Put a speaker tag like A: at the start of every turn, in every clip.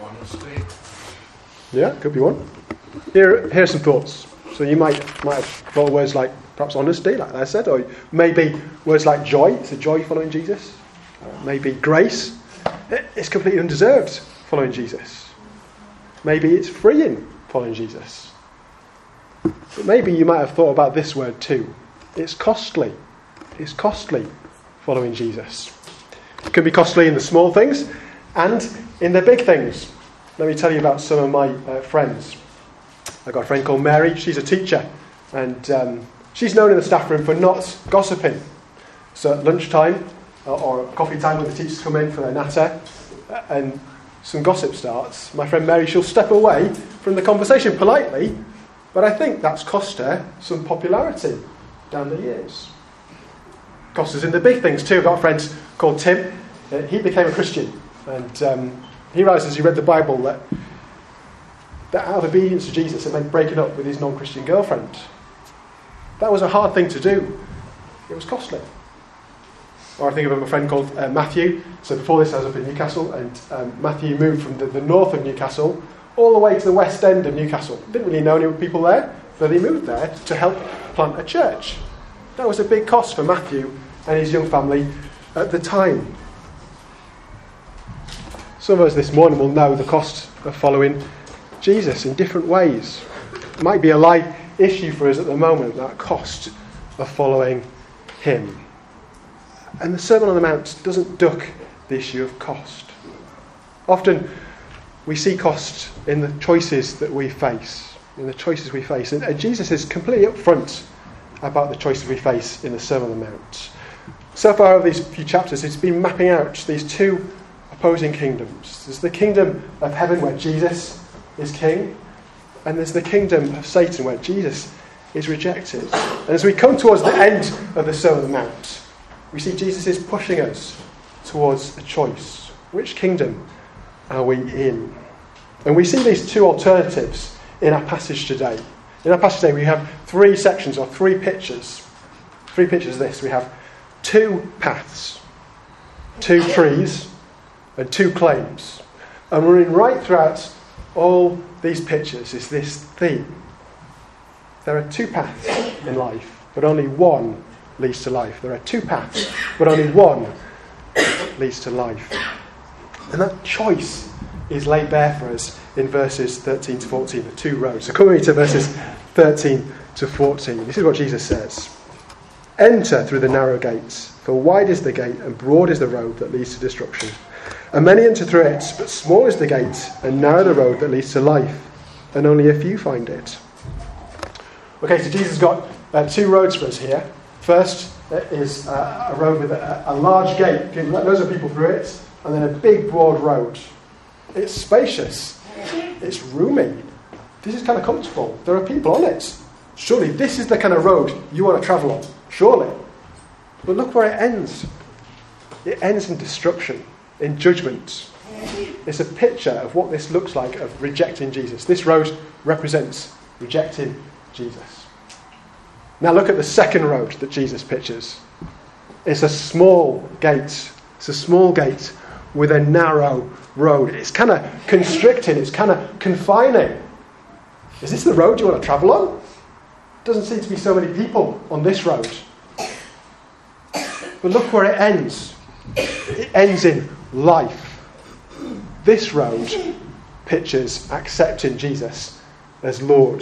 A: Honesty.
B: Yeah, could be one. Here are some thoughts. So you might have thought of words like perhaps honesty, like I said, or maybe words like joy. It's a joy following Jesus. Maybe grace. It's completely undeserved following Jesus. Maybe it's freeing following Jesus. But maybe you might have thought about this word too. It's costly. It's costly following Jesus. It can be costly in the small things and in the big things. Let me tell you about some of my friends. I've got a friend called Mary. She's a teacher, and she's known in the staff room for not gossiping. So at lunchtime or coffee time when the teachers come in for their natter and some gossip starts, my friend Mary, she'll step away from the conversation politely, but I think that's cost her some popularity down the years. Cost us in the big things too. I've got a friend called Tim. He became a Christian, and he realised as he read the Bible that out of obedience to Jesus it meant breaking up with his non-Christian girlfriend. That was a hard thing to do. It was costly. Or I think of a friend called Matthew. So before this I was up in Newcastle, and Matthew moved from the north of Newcastle all the way to the west end of Newcastle. Didn't really know any people there, but he moved there to help plant a church. That was a big cost for Matthew and his young family at the time. Some of us this morning will know the cost of following Jesus in different ways. It might be a life issue for us at the moment, that cost of following him. And the Sermon on the Mount doesn't duck the issue of cost. Often we see cost in the choices that we face, And Jesus is completely upfront about the choices we face in the Sermon on the Mount. So far over these few chapters, it's been mapping out these two opposing kingdoms. There's the kingdom of heaven where Jesus is king, and there's the kingdom of Satan where Jesus is rejected. And as we come towards the end of the Sermon on the Mount, we see Jesus is pushing us towards a choice. Which kingdom are we in? And we see these two alternatives in our passage today. In our passage today we have three sections or three pictures. Three pictures of this. We have two paths, two trees, and two claims. And running right throughout all these pictures is this theme. There are two paths in life, but only one leads to life. There are two paths, but only one leads to life. And that choice is laid bare for us in verses 13 to 14, the two roads. So come with me to verses 13 to 14. This is what Jesus says. Enter through the narrow gates, for wide is the gate and broad is the road that leads to destruction. And many enter through it, but small is the gate and narrow the road that leads to life, and only a few find it. Okay, so Jesus has got two roads for us here. First is a road with a large gate, loads of people through it, and then a big broad road. It's spacious, it's roomy, this is kind of comfortable, there are people on it. Surely this is the kind of road you want to travel on, surely. But look where it ends. It ends in destruction, in judgment. It's a picture of what this looks like of rejecting Jesus. This road represents rejecting Jesus. Now look at the second road that Jesus pictures. It's a small gate. It's a small gate with a narrow road. It's kind of constricting. It's kind of confining. Is this the road you want to travel on? Doesn't seem to be so many people on this road. But look where it ends. It ends in life. This road pictures accepting Jesus as Lord.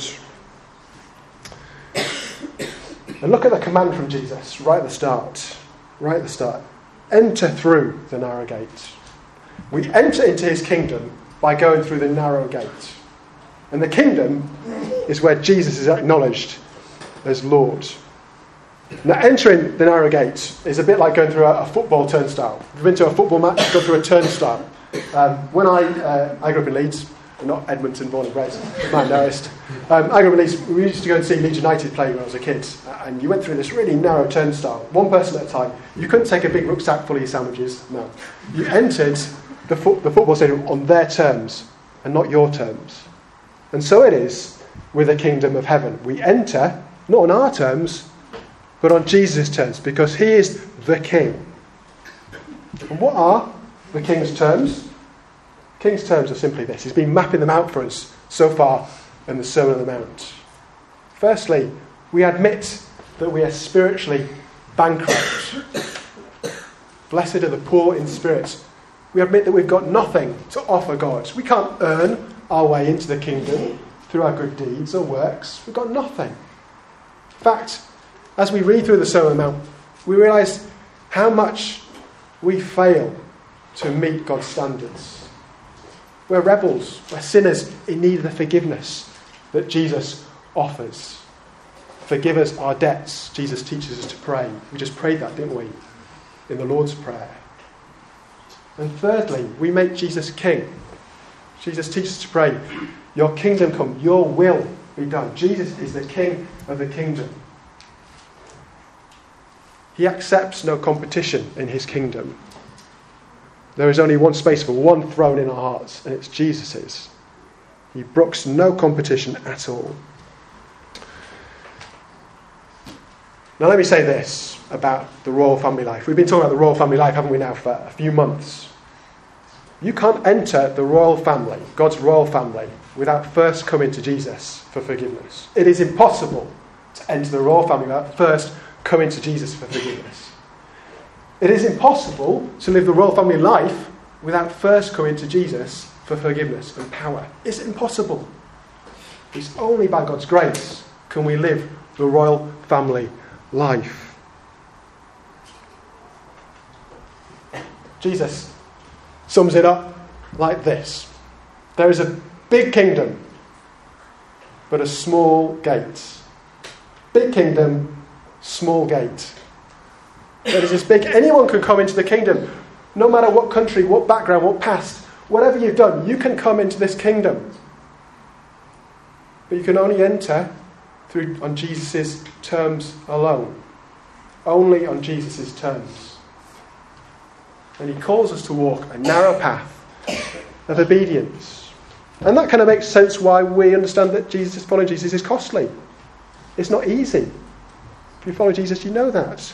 B: And look at the command from Jesus right at the start. Right at the start. Enter through the narrow gate. We enter into his kingdom by going through the narrow gate. And the kingdom is where Jesus is acknowledged as Lord. Now, entering the narrow gate is a bit like going through a football turnstile. If you've been to a football match, go through a turnstile. When I grew up in Leeds, not Edmonton, born and bred, man noticed. I grew up in Leeds. We used to go and see Leeds United play when I was a kid, and you went through this really narrow turnstile, one person at a time. You couldn't take a big rucksack full of your sandwiches. No, you entered the football stadium on their terms and not your terms. And so it is with the kingdom of heaven. We enter not on our terms, but on Jesus' terms, because he is the king. And what are the king's terms? The King's terms are simply this. He's been mapping them out for us so far in the Sermon on the Mount. Firstly, we admit that we are spiritually bankrupt. Blessed are the poor in spirit. We admit that we've got nothing to offer God. We can't earn our way into the kingdom through our good deeds or works. We've got nothing. In fact, as we read through the Sermon on the Mount, we realise how much we fail to meet God's standards. We're rebels. We're sinners in need of the forgiveness that Jesus offers. Forgive us our debts, Jesus teaches us to pray. We just prayed that, didn't we? In the Lord's Prayer. And thirdly, we make Jesus king. Jesus teaches us to pray, your kingdom come, your will be done. Jesus is the king of the kingdom. He accepts no competition in his kingdom. There is only one space for one throne in our hearts, and it's Jesus's. He brooks no competition at all. Now let me say this about the royal family life. We've been talking about the royal family life, haven't we now, for a few months. You can't enter the royal family, God's royal family, without first coming to Jesus for forgiveness. It is impossible to enter the royal family without first coming to Jesus for forgiveness. It is impossible to live the royal family life without first coming to Jesus for forgiveness and power. It's impossible. It's only by God's grace can we live the royal family life. Jesus sums it up like this. There is a big kingdom, but a small gate. Big kingdom, small gate. That is this big. Anyone can come into the kingdom, no matter what country, what background, what past, whatever you've done, you can come into this kingdom. But you can only enter on Jesus' terms alone. Only on Jesus' terms. And he calls us to walk a narrow path of obedience. And that kind of makes sense why we understand that following Jesus is costly. It's not easy. If you follow Jesus, you know that.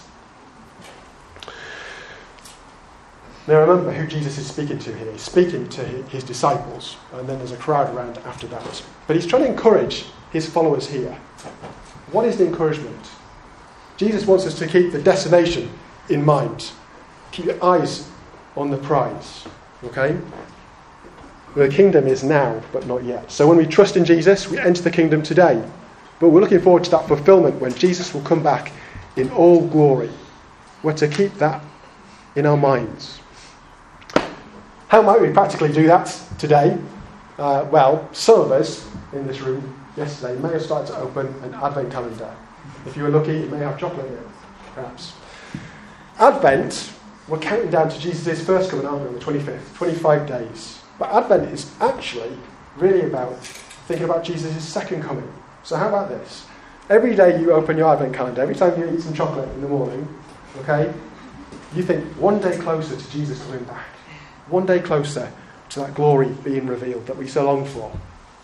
B: Now remember who Jesus is speaking to here. He's speaking to his disciples, and then there's a crowd around after that. But he's trying to encourage his followers here. What is the encouragement? Jesus wants us to keep the destination in mind. Keep your eyes on the prize. Okay? The kingdom is now, but not yet. So when we trust in Jesus, we enter the kingdom today. But we're looking forward to that fulfillment when Jesus will come back in all glory. We're to keep that in our minds. How might we practically do that today? Well, some of us in this room yesterday may have started to open an Advent calendar. If you were lucky, it may have chocolate in it, perhaps. Advent, we're counting down to Jesus' first coming, aren't we, on the 25th, 25 days. But Advent is actually really about thinking about Jesus' second coming. So how about this? Every day you open your Advent calendar, every time you eat some chocolate in the morning, okay, you think one day closer to Jesus coming back. One day closer to that glory being revealed that we so long for.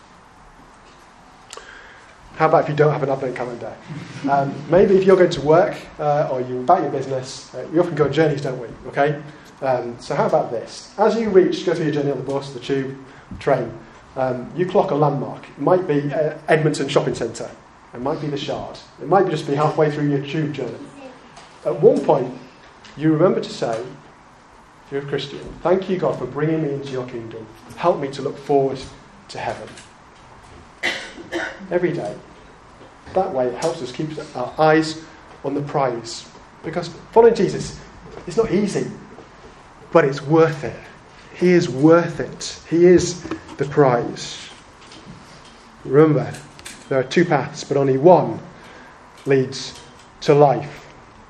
B: How about if you don't have an Advent calendar? Maybe if you're going to work or you're about your business, we often go on journeys, don't we? Okay? So how about this? As you go through your journey on the bus, the tube, train, you clock a landmark. It might be Edmonton Shopping Centre. It might be the Shard. It might just be halfway through your tube journey. At one point, you remember to say, if you're a Christian, thank you, God, for bringing me into your kingdom. Help me to look forward to heaven. Every day. That way it helps us keep our eyes on the prize. Because following Jesus is not easy, but it's worth it. He is worth it. He is the prize. Remember, there are two paths, but only one leads to life.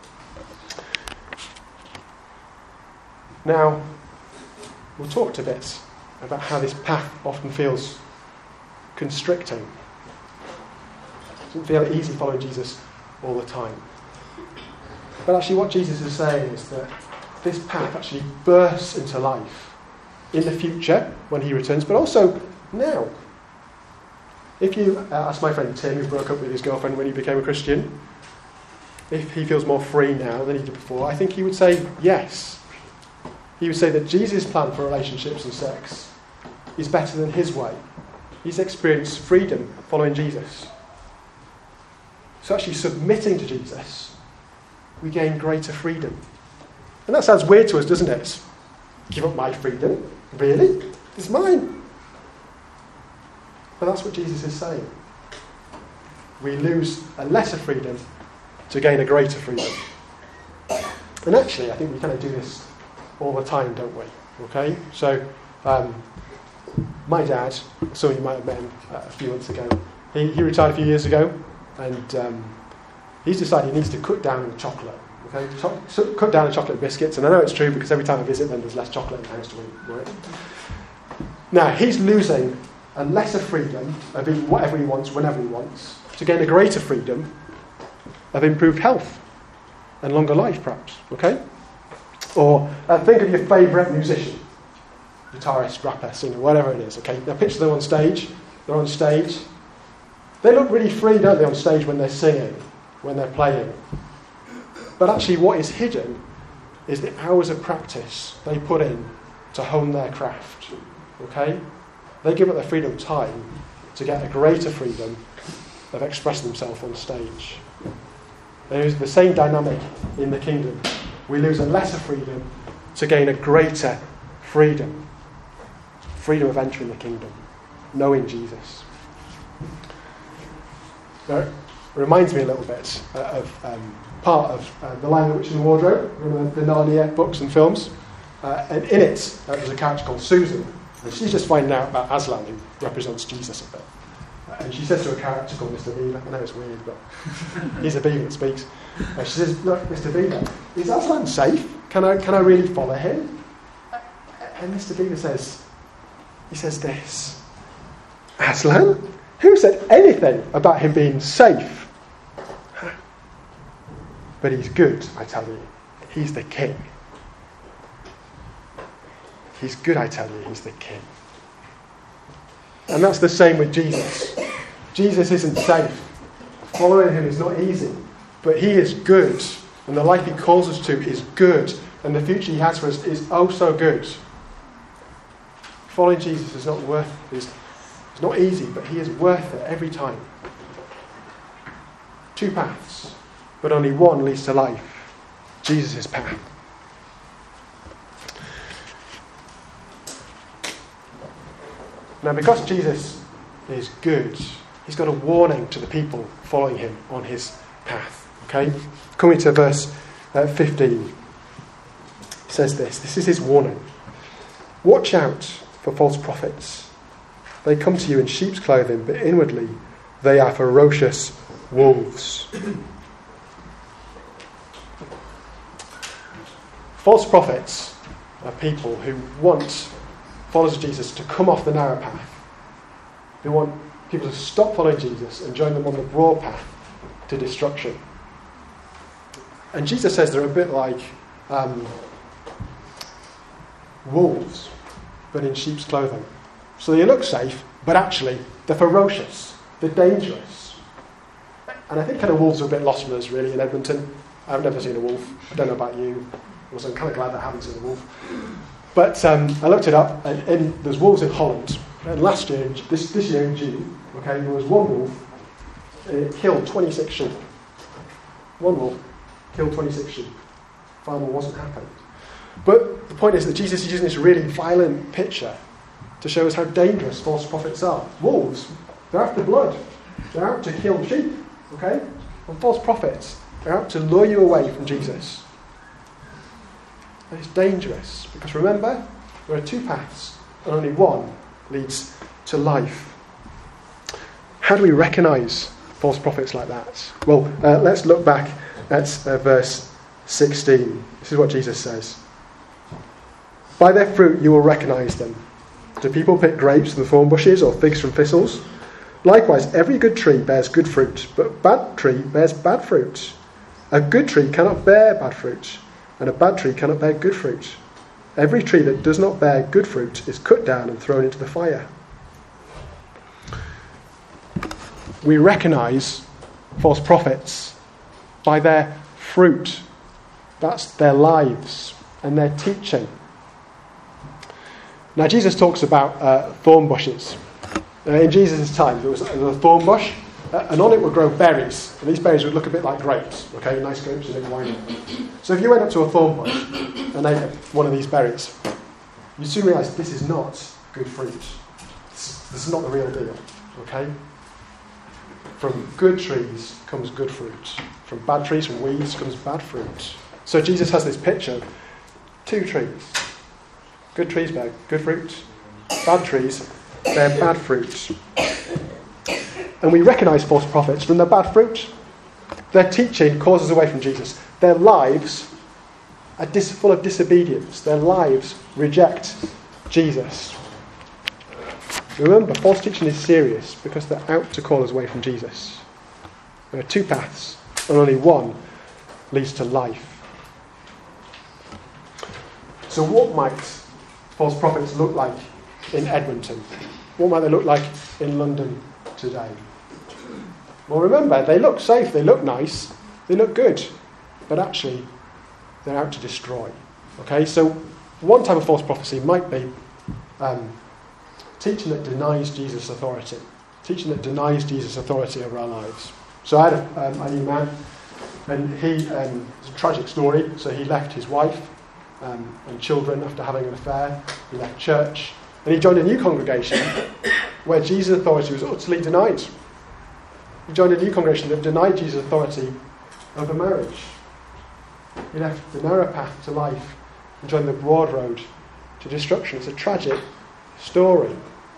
B: Now, we'll talk a bit about how this path often feels constricting. It doesn't feel easy following Jesus all the time. But actually what Jesus is saying is that this path actually bursts into life in the future when he returns, but also now. If you ask my friend Tim, who broke up with his girlfriend when he became a Christian, if he feels more free now than he did before, I think he would say yes. He would say that Jesus' plan for relationships and sex is better than his way. He's experienced freedom following Jesus. So actually submitting to Jesus, we gain greater freedom. And that sounds weird to us, doesn't it? Give up my freedom? Really? It's mine. But that's what Jesus is saying. We lose a lesser freedom to gain a greater freedom. And actually, I think we kind of do this all the time, don't we? Okay? So, my dad, some of you might have met him a few months ago, he retired a few years ago, and he's decided he needs to cut down on chocolate. Okay? Cut down on chocolate biscuits, and I know it's true because every time I visit them, there's less chocolate in the house to eat. Right? Now, he's losing a lesser freedom of eating whatever he wants, whenever he wants, to gain a greater freedom of improved health and longer life, perhaps. Okay? Or think of your favourite musician, guitarist, rapper, singer, whatever it is. Okay? Now picture them on stage. They're on stage. They look really free, don't they, on stage when they're singing, when they're playing. But actually what is hidden is the hours of practice they put in to hone their craft. Okay? They give up their freedom time to get a greater freedom of expressing themselves on stage. There is the same dynamic in the kingdom. We lose a lesser freedom to gain a greater freedom. Freedom of entering the kingdom. Knowing Jesus. Now, it reminds me a little bit of part of The Lion, the Witch and the Wardrobe, the Narnia books and films. And in it, there's a character called Susan. And she's just finding out about Aslan, who represents Jesus a bit. And she says to a character called Mr. Beaver, I know it's weird, but he's a beaver that speaks. She says, look, Mr. Beaver, is Aslan safe? Can I really follow him? And Mr. Beaver says this, Aslan? Who said anything about him being safe? But he's good, I tell you. He's the king. He's good, I tell you. He's the king. And that's the same with Jesus. Jesus isn't safe. Following him is not easy. But he is good. And the life he calls us to is good. And the future he has for us is oh so good. Following Jesus is it's not easy, but he is worth it every time. Two paths, but only one leads to life. Jesus' path. Now, because Jesus is good, he's got a warning to the people following him on his path. Okay? Coming to verse 15. He says this is his warning. Watch out for false prophets. They come to you in sheep's clothing, but inwardly they are ferocious wolves. False prophets are people who want followers of Jesus to come off the narrow path. They want people to stop following Jesus and join them on the broad path to destruction. And Jesus says they're a bit like wolves, but in sheep's clothing. So they look safe, but actually they're ferocious. They're dangerous. And I think kind of wolves are a bit lost from us, really, in Edmonton. I've never seen a wolf. I don't know about you. Also, I'm kind of glad I haven't seen a wolf. But I looked it up, and there's wolves in Holland. And last year, this year in June, okay, there was one wolf, and it killed 26 sheep. One wolf killed 26 sheep. Farmer wasn't happy. But the point is that Jesus is using this really violent picture to show us how dangerous false prophets are. Wolves, they're after blood. They're out to kill sheep, okay? And false prophets, they're out to lure you away from Jesus. And it's dangerous, because remember, there are two paths, and only one leads to life. How do we recognise false prophets like that? Well, let's look back at verse 16. This is what Jesus says. By their fruit you will recognise them. Do people pick grapes from the thorn bushes or figs from thistles? Likewise, every good tree bears good fruit, but a bad tree bears bad fruit. A good tree cannot bear bad fruit, and a bad tree cannot bear good fruit. Every tree that does not bear good fruit is cut down and thrown into the fire. We recognise false prophets by their fruit. That's their lives and their teaching. Now, Jesus talks about thorn bushes. In Jesus' time, there was a thorn bush, and on it would grow berries. And these berries would look a bit like grapes, okay? Nice grapes and wine. So if you went up to a thorn bush and ate one of these berries, you soon realise this is not good fruit. This is not the real deal, okay? From good trees comes good fruit. From bad trees, from weeds, comes bad fruit. So Jesus has this picture of two trees. Good trees bear good fruit. Bad trees bear bad fruit. And we recognise false prophets from their bad fruit. Their teaching calls us away from Jesus. Their lives are full of disobedience. Their lives reject Jesus. Remember, false teaching is serious because they're out to call us away from Jesus. There are two paths, and only one leads to life. So what might false prophets look like in Edmonton? What might they look like in London today? Well, remember, they look safe, they look nice, they look good, but actually they're out to destroy. Okay, so one type of false prophecy might be teaching that denies Jesus' authority. Teaching that denies Jesus' authority over our lives. So I had a young man, and it's a tragic story. So he left his wife and children after having an affair. He left church, and he joined a new congregation where Jesus' authority was utterly denied. He joined a new congregation that denied Jesus' authority over marriage. He left the narrow path to life and joined the broad road to destruction. It's a tragic story.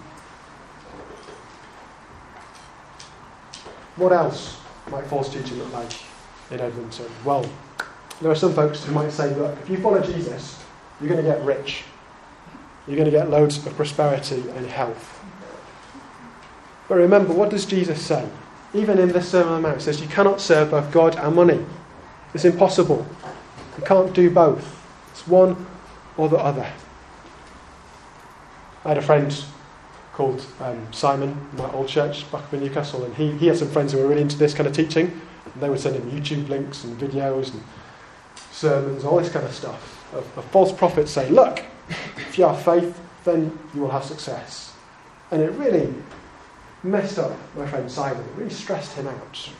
B: What else might false teaching look like in Edmonton? Well, there are some folks who might say, look, if you follow Jesus, you're going to get rich. You're going to get loads of prosperity and health. But remember, what does Jesus say? Even in this Sermon on the Mount, it says you cannot serve both God and money. It's impossible. You can't do both. It's one or the other. I had a friend called Simon in my old church back up in Newcastle, and he had some friends who were really into this kind of teaching, and they would send him YouTube links and videos and sermons, all this kind of stuff of false prophets saying, look, if you have faith, then you will have success. And it really messed up my friend Simon. It really stressed him out.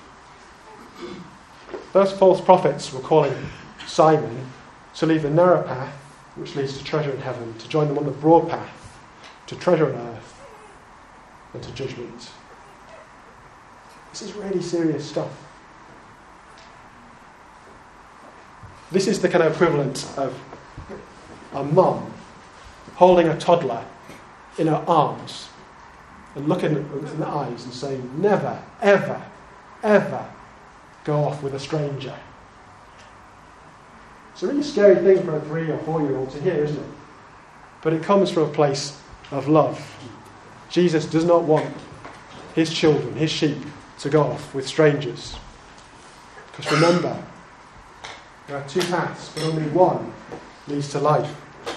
B: Those false prophets were calling Simon to leave the narrow path, which leads to treasure in heaven, to join them on the broad path, to treasure on earth, and to judgment. This is really serious stuff. This is the kind of equivalent of a mum holding a toddler in her arms and looking in the eyes and saying, never, ever, ever go off with a stranger. It's a really scary thing for a 3 or 4 year old to hear, isn't it? But it comes from a place of love. Jesus does not want his children, his sheep, to go off with strangers. Because remember, there are two paths, but only one leads to life.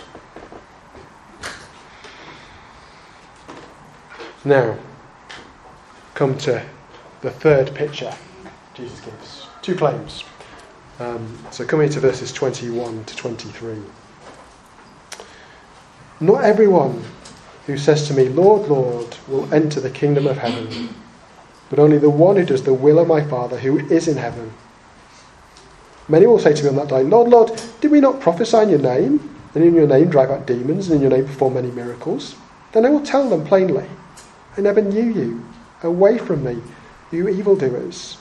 B: Now, come to the third picture Jesus gives. Two claims. So coming to verses 21 to 23. Not everyone who says to me, Lord, Lord, will enter the kingdom of heaven, but only the one who does the will of my Father who is in heaven. Many will say to me on that day, Lord, Lord, did we not prophesy in your name, and in your name drive out demons, and in your name perform many miracles? Then I will tell them plainly, I never knew you. Away from me, you evildoers.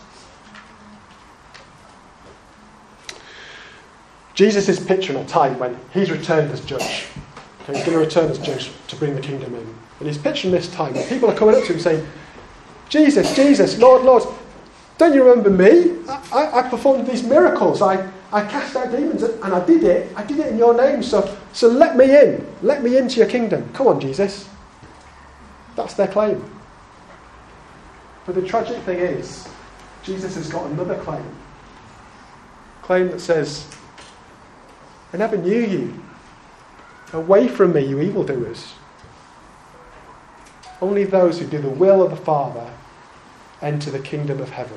B: Jesus is picturing a time when he's returned as judge. Okay, he's going to return as judge to bring the kingdom in. And he's picturing this time when people are coming up to him saying, Jesus, Jesus, Lord, Lord, don't you remember me? I performed these miracles. I cast out demons and I did it in your name. So let me in. Let me into your kingdom. Come on, Jesus. That's their claim. But the tragic thing is, Jesus has got another claim. Claim that says, I never knew you. Away from me, you evildoers. Only those who do the will of the Father enter the kingdom of heaven.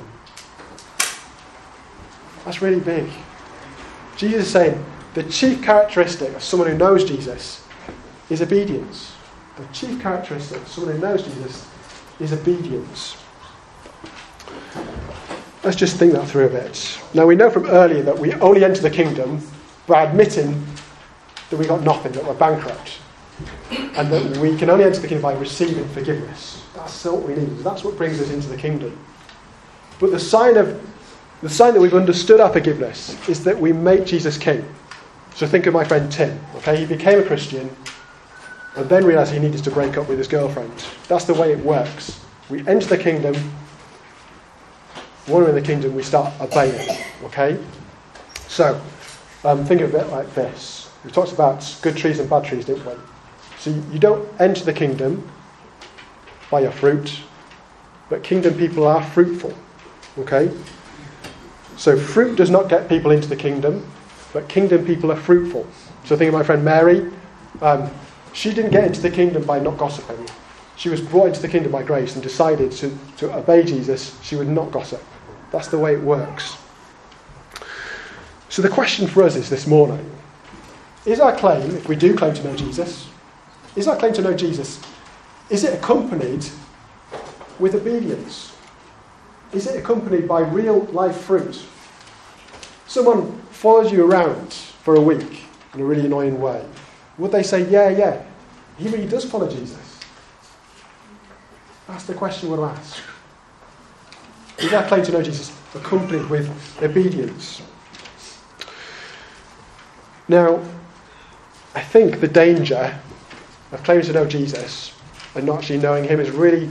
B: That's really big. Jesus is saying the chief characteristic of someone who knows Jesus is obedience. The chief characteristic of someone who knows Jesus is obedience. Let's just think that through a bit. Now, we know from earlier that we only enter the kingdom by admitting that we got nothing, that we're bankrupt, and that we can only enter the kingdom by receiving forgiveness. That's what we need. That's what brings us into the kingdom. But the sign that we've understood our forgiveness is that we make Jesus king. So think of my friend Tim. Okay, he became a Christian and then realised he needed to break up with his girlfriend. That's the way it works. We enter the kingdom. When we're in the kingdom, we start obeying. Okay? So, think of it like this. We talked about good trees and bad trees, didn't we? So you don't enter the kingdom by your fruit, but kingdom people are fruitful. Okay? So fruit does not get people into the kingdom, but kingdom people are fruitful. So think of my friend Mary. She didn't get into the kingdom by not gossiping. She was brought into the kingdom by grace and decided to obey Jesus. She would not gossip. That's the way it works. So the question for us is this morning, is our claim, if we do claim to know Jesus, is our claim to know Jesus, is it accompanied with obedience? Is it accompanied by real life fruit? Someone follows you around for a week in a really annoying way. Would they say, yeah, he really does follow Jesus? That's the question we'll ask. Is our claim to know Jesus accompanied with obedience? Now, I think the danger of claiming to know Jesus and not actually knowing him is really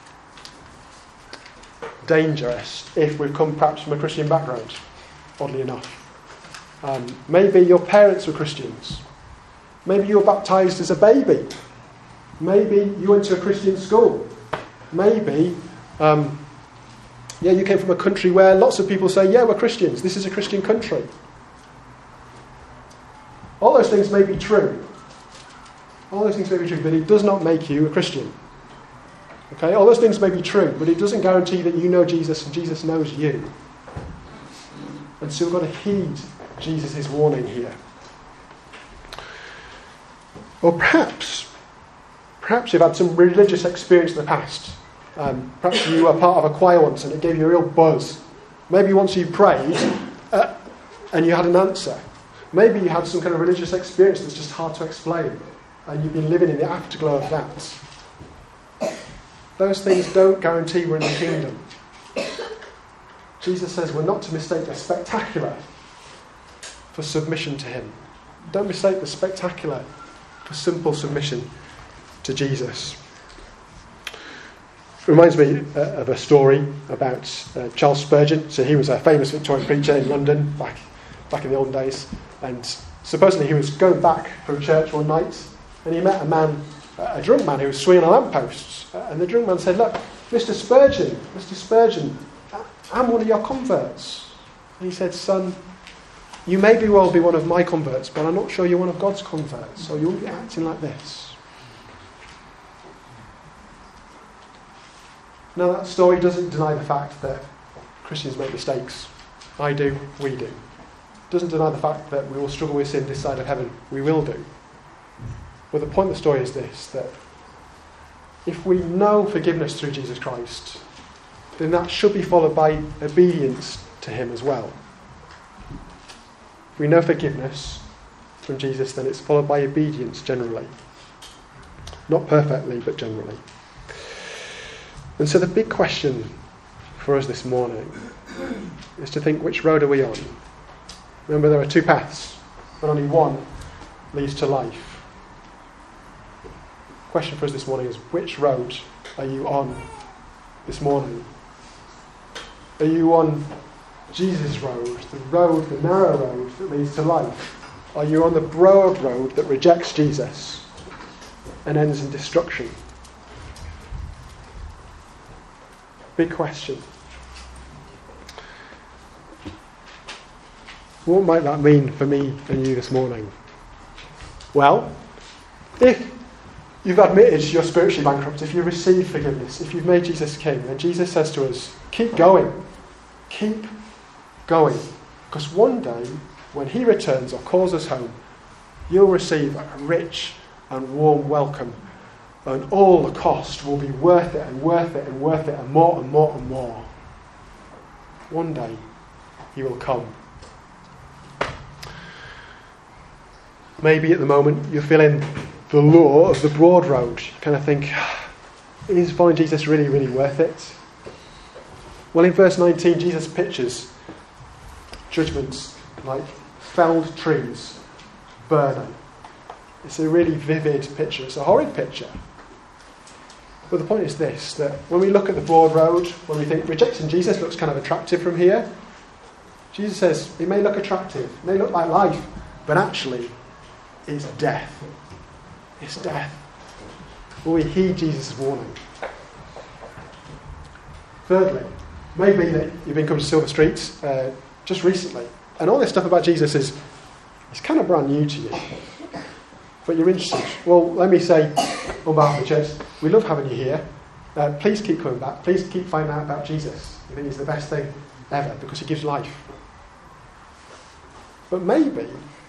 B: dangerous if we've come perhaps from a Christian background, oddly enough. Maybe your parents were Christians. Maybe you were baptised as a baby. Maybe you went to a Christian school. Maybe you came from a country where lots of people say, yeah, we're Christians. This is a Christian country. All those things may be true. All those things may be true, but it does not make you a Christian. Okay, all those things may be true, but it doesn't guarantee that you know Jesus and Jesus knows you. And so we've got to heed Jesus' warning here. Or perhaps you've had some religious experience in the past. Perhaps you were part of a choir once and it gave you a real buzz. Maybe once you prayed and you had an answer. Maybe you had some kind of religious experience that's just hard to explain and you've been living in the afterglow of that. Those things don't guarantee we're in the kingdom. Jesus says we're not to mistake the spectacular for submission to him. Don't mistake the spectacular for simple submission to Jesus. It reminds me of a story about Charles Spurgeon. So he was a famous Victorian preacher in London back in the old days. And supposedly he was going back from church one night and he met a drunk man who was swinging a lamppost. And the drunk man said, look, Mr. Spurgeon, I'm one of your converts. And he said, son, you may be well be one of my converts, but I'm not sure you're one of God's converts, so you won't be acting like this. Now that story doesn't deny the fact that Christians make mistakes. I do, we do. It doesn't deny the fact that we will struggle with sin this side of heaven. We will do. But the point of the story is this, that if we know forgiveness through Jesus Christ, then that should be followed by obedience to him as well. If we know forgiveness from Jesus, then it's followed by obedience generally. Not perfectly, but generally. And so the big question for us this morning is to think, which road are we on? Remember, there are two paths, but only one leads to life. The question for us this morning is, which road are you on this morning? Are you on Jesus' road, the narrow road that leads to life? Are you on the broad road that rejects Jesus and ends in destruction? Big question. What might that mean for me and you this morning? Well, if you've admitted you're spiritually bankrupt, if you've received forgiveness, if you've made Jesus king, then Jesus says to us, keep going. Keep going. Because one day, when he returns or calls us home, you'll receive a rich and warm welcome. And all the cost will be worth it and worth it and worth it and more and more and more. One day he will come. Maybe at the moment you're feeling the lure of the broad road. You kind of think, is following Jesus really, really worth it? Well, in verse 19, Jesus pictures judgments like felled trees burning. It's a really vivid picture. It's a horrid picture. But the point is this, that when we look at the broad road, when we think rejecting Jesus looks kind of attractive from here, Jesus says it may look attractive, it may look like life, but actually it's death. It's death. Will we heed Jesus' warning? Thirdly, maybe that you've been coming to Silver Street just recently, and all this stuff about Jesus is kind of brand new to you. But you're interested. Well, let me say, on behalf of the church, we love having you here. Please keep coming back. Please keep finding out about Jesus. I think he's the best thing ever because he gives life. But maybe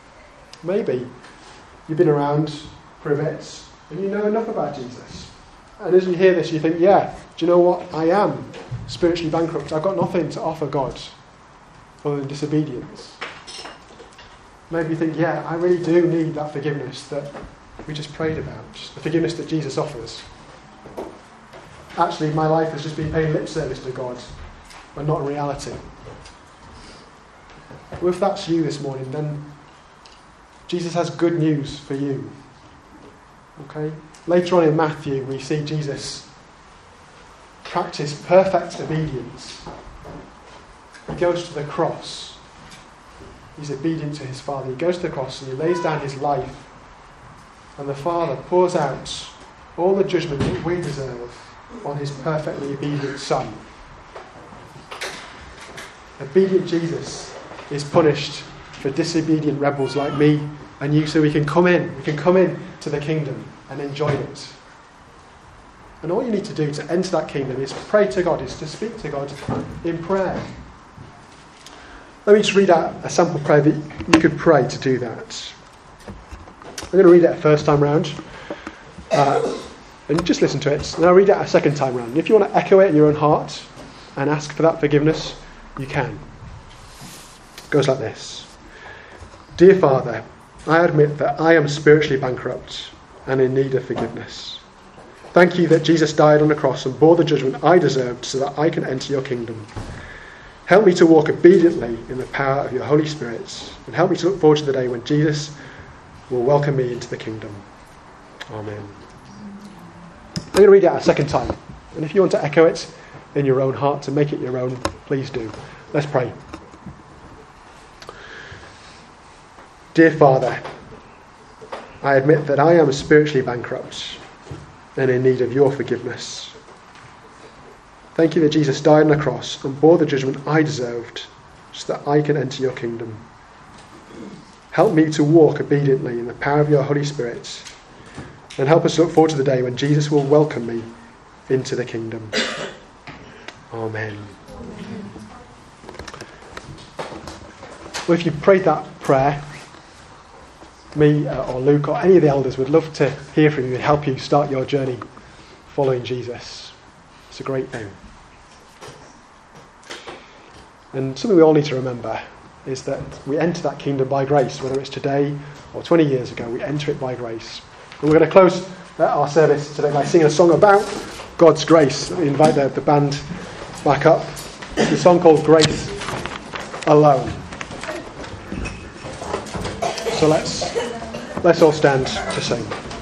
B: you've been around for a bit and you know enough about Jesus. And as you hear this, you think, yeah, do you know what? I am spiritually bankrupt. I've got nothing to offer God other than disobedience. Maybe you think, yeah, I really do need that forgiveness that we just prayed about, the forgiveness that Jesus offers. Actually, my life has just been paying lip service to God, but not in reality. Well, if that's you this morning, then Jesus has good news for you. Okay? Later on in Matthew, we see Jesus practice perfect obedience. He goes to the cross. He's obedient to his Father. He goes to the cross and he lays down his life. And the Father pours out all the judgment that we deserve on his perfectly obedient Son. Obedient Jesus is punished for disobedient rebels like me and you, so we can come in. We can come in to the kingdom and enjoy it. And all you need to do to enter that kingdom is pray to God, is to speak to God in prayer. Let me just read out a sample prayer that you could pray to do that. I'm going to read it a first time round. And just listen to it. And I'll read it a second time round. And if you want to echo it in your own heart and ask for that forgiveness, you can. It goes like this. Dear Father, I admit that I am spiritually bankrupt and in need of forgiveness. Thank you that Jesus died on the cross and bore the judgment I deserved so that I can enter your kingdom. Help me to walk obediently in the power of your Holy Spirit, and help me to look forward to the day when Jesus will welcome me into the kingdom. Amen. I'm going to read it out a second time. And if you want to echo it in your own heart, to make it your own, please do. Let's pray. Dear Father, I admit that I am spiritually bankrupt and in need of your forgiveness. Thank you that Jesus died on the cross and bore the judgment I deserved so that I can enter your kingdom. Help me to walk obediently in the power of your Holy Spirit, and help us look forward to the day when Jesus will welcome me into the kingdom. Amen. Well, if you prayed that prayer, me or Luke or any of the elders would love to hear from you and help you start your journey following Jesus. It's a great thing. And something we all need to remember is that we enter that kingdom by grace, whether it's today or 20 years ago, we enter it by grace. And we're going to close our service today by singing a song about God's grace. Let me invite the band back up. It's a song called Grace Alone. So let's all stand to sing.